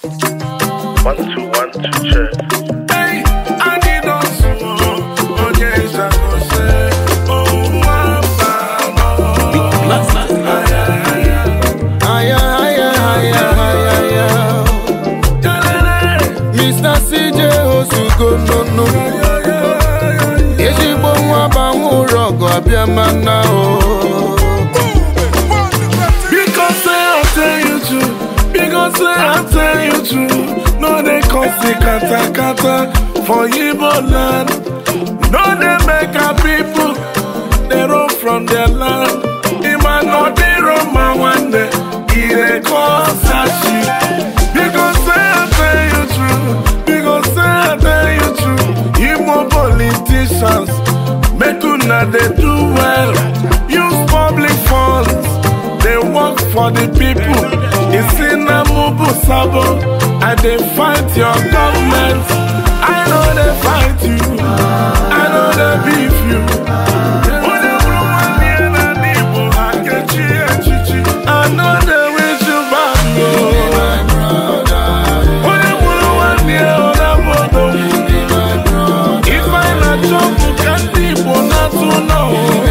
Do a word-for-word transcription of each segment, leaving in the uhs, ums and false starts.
One, two, one, two, check. Hey, I need us. Oh, yes, I go say. Oh, my father. Aya, aya, aya, aya, aya. Mister C J Osugo, no, no. Eji bonwa ba murogo abiamana o. Because I tell you to, because I tell you to, no they cause the kata kata for Igbo land. No they make our people, they run from their land. It might not be Roma one day, it cause Sashi. Because I tell you true, because I tell you true, Igbo politicians, make una they do well, use public funds. They work for the people. It's in a mubu sabo. And they fight your government. I know they fight you. I know they beef you. I know they wish you bad. If I not jump, you can't people not to know.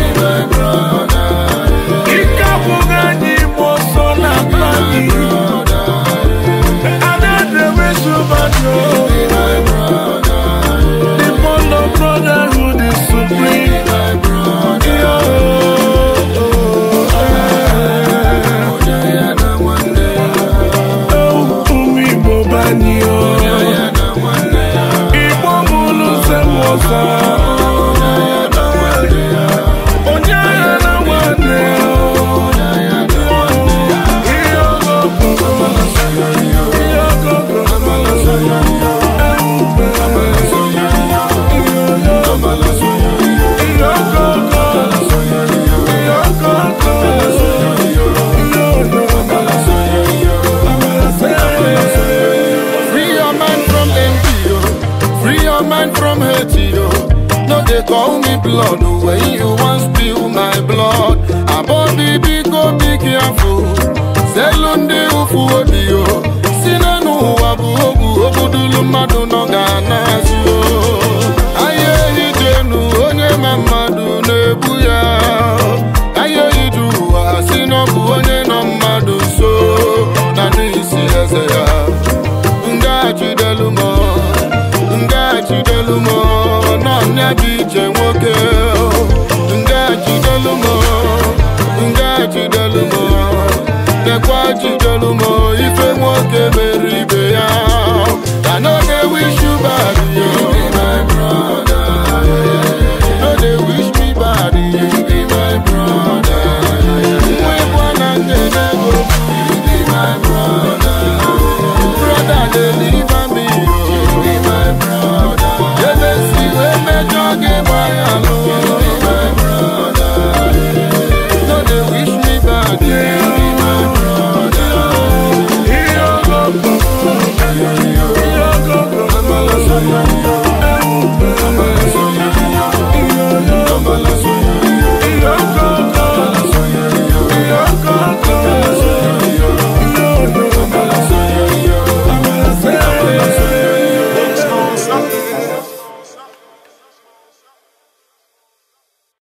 From Haiti, no they call me blood when you want spill my blood. About the big go be careful. Selunde ufu odio. Sinanu wabu obu obu dulu madu no ganasio. Aye hidenu onye mamadu nebuya. Aye hidu asinobu onye no madu so. Nani isi ezeya. Nga chidelumo. Nga chidelumo, na nyabiche nwoke. Nga chidelumo, nga chidelumo, nekwa chidelumo, ife nwoke me.